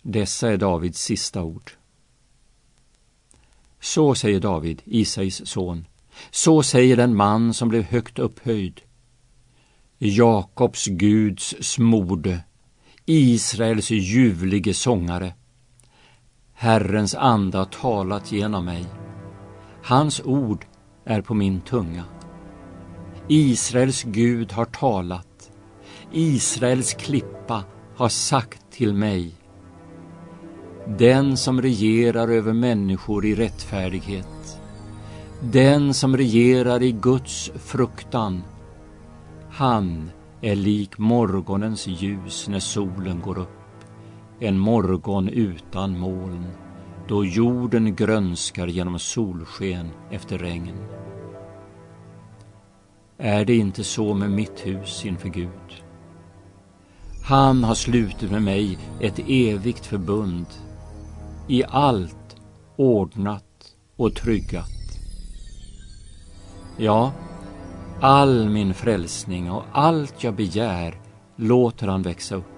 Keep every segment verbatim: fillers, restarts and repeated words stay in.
Dessa är Davids sista ord. Så säger David, Isais son. Så säger den man som blev högt upphöjd. Jakobs Guds smorde, Israels ljuvlige sångare. Herrens ande har talat genom mig. Hans ord är på min tunga. Israels Gud har talat. Israels klippa har sagt till mig. Den som regerar över människor i rättfärdighet, den som regerar i Guds fruktan, han är lik morgonens ljus när solen går upp, en morgon utan moln, då jorden grönskar genom solsken efter regn. Är det inte så med mitt hus inför Gud? Han har slutit med mig ett evigt förbund, i allt ordnat och tryggat. Ja, all min frälsning och allt jag begär låter han växa upp.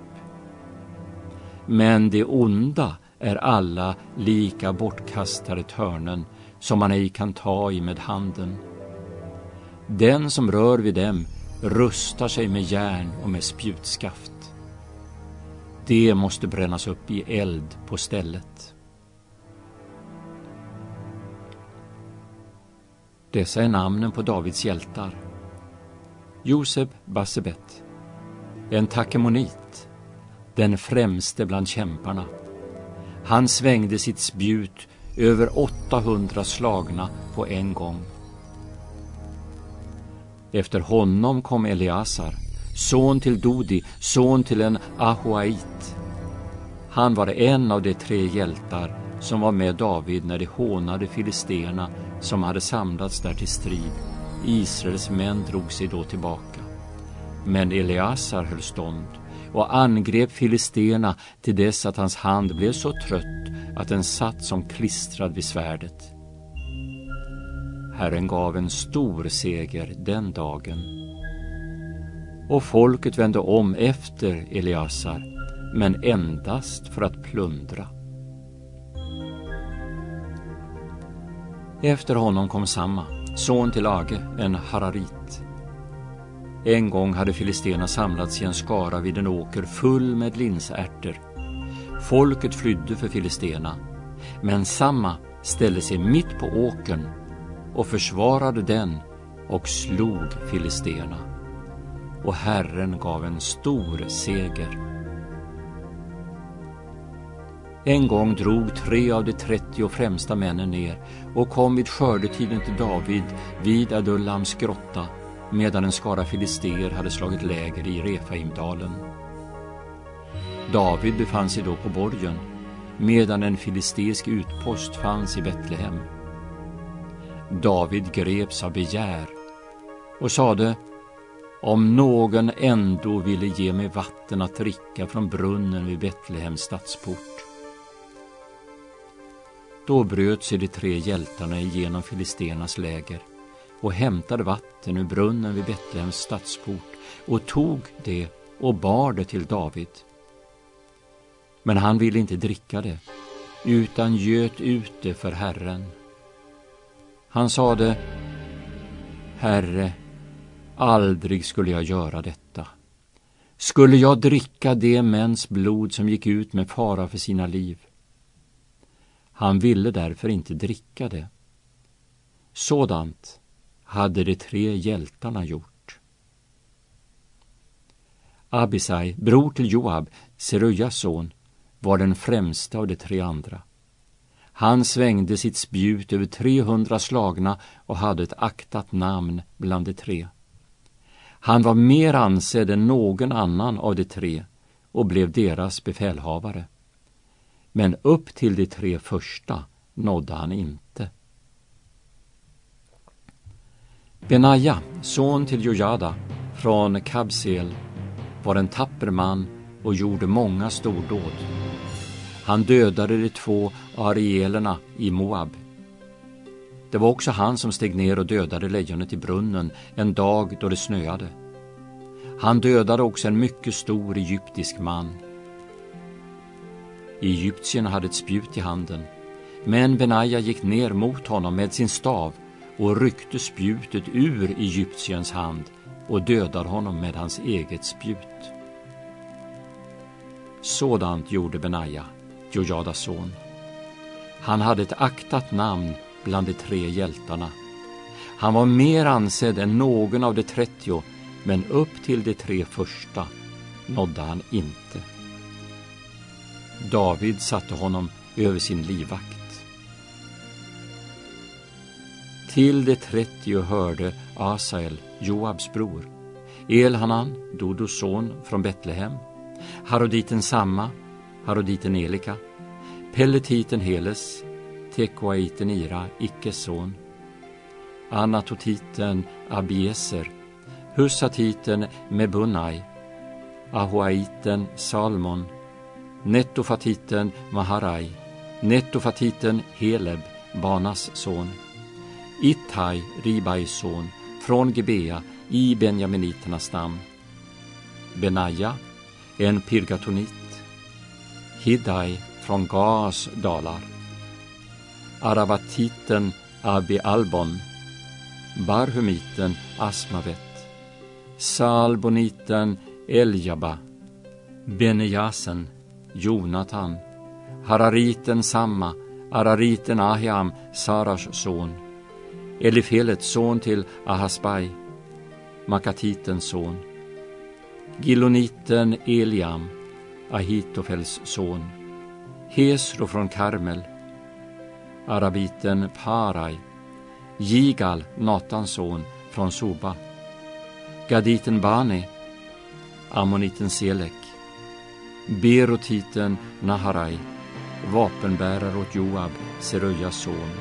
Men det onda är alla lika bortkastade törnen som man ej kan ta i med handen. Den som rör vid dem rustar sig med järn och med spjutskaft. Det måste brännas upp i eld på stället. Dessa är namnen på Davids hjältar. Joseb Bassebet, en takemonit, den främste bland kämparna. Han svängde sitt spjut över åttahundra slagna på en gång. Efter honom kom Eliasar, son till Dodi, son till en Ahoait. Han var en av de tre hjältar som var med David när de hånade filisterna som hade samlats där till strid. Israels män drog sig då tillbaka. Men Eliasar höll stånd och angrep filisterna till dess att hans hand blev så trött att den satt som klistrad vid svärdet. Herren gav en stor seger den dagen. Och folket vände om efter Eliasar, men endast för att plundra. Efter honom kom Samma, son till Age, en hararit. En gång hade filisterna samlats i en skara vid en åker full med linsärter. Folket flydde för filisterna, men Samma ställde sig mitt på åkern och försvarade den och slog filisterna. Och Herren gav en stor seger. En gång drog tre av de trettio främsta männen ner och kom vid skördetiden till David vid Adullams grotta, medan en skara filister hade slagit läger i Refaimdalen. David befann sig då på borgen, medan en filisteisk utpost fanns i Betlehem. David greps av begär och sade: om någon ändå ville ge mig vatten att dricka från brunnen vid Betlehems stadsport. Då bröt sig de tre hjältarna igenom filisternas läger och hämtade vatten ur brunnen vid Betlehems stadsport och tog det och bar det till David. Men han ville inte dricka det, utan göt ut det för Herren. Han sade: Herre, aldrig skulle jag göra detta. Skulle jag dricka det mäns blod som gick ut med fara för sina liv? Han ville därför inte dricka det. Sådant hade de tre hjältarna gjort. Abisai, bror till Joab, Serujas son, var den främste av de tre andra. Han svängde sitt spjut över trehundra slagna och hade ett aktat namn bland de tre. Han var mer ansedd än någon annan av de tre och blev deras befälhavare. Men upp till de tre första nådde han inte. Benaja, son till Jojada från Kabsel, var en tapper man och gjorde många stordåd. Han dödade de två arielerna i Moab. Det var också han som steg ner och dödade lejonet i brunnen en dag då det snöade. Han dödade också en mycket stor egyptisk man. Egyptien hade ett spjut i handen, men Benaja gick ner mot honom med sin stav och ryckte spjutet ur Egyptiens hand och dödade honom med hans eget spjut. Sådant gjorde Benaja, Jojadas son. Han hade ett aktat namn bland de tre hjältarna. Han var mer ansedd än någon av de trettio, men upp till de tre första nådde han inte. David satte honom över sin livvakt. Till de trettio hörde Asael, Joabs bror, Elhanan, Dodos son från Betlehem, Haroditen Samma, Haroditen Elika, Pelletiten Heles, Tekoaiten Ira, Ikkes son, Anatotiten Abieser, Husatiten Mebunai, Ahoaiten Salmon, Nettofatiten Maharai, Nettofatiten Heleb, Banas son, Ittai, Ribais son, från Gebea i Benjaminiternas namn, Benaja, en pirgatonit, Hiddai från Gaas dalar, Aravatiten Abi Albon, Barhumiten Asmavet, Salboniten Eljaba, Benejasen, Jonatan, Harariten Samma, Arariten Ahiam, Saras son, Elifelets son till Ahasbai, Makatitens son, Giloniten Eliam, Ahitofels son, Hesro från Karmel, Arabiten Parai, Gigal, Natans son, från Soba, Gaditen Bani, Ammoniten Selek, Berotiten Naharai, vapenbärare åt Joab, Serujas son,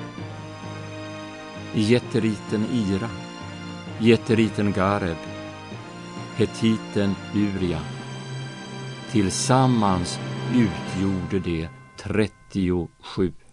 Jetteriten Ira, Jetteriten Gareb, Hetiten Uria. Tillsammans utgjorde det trettiosju.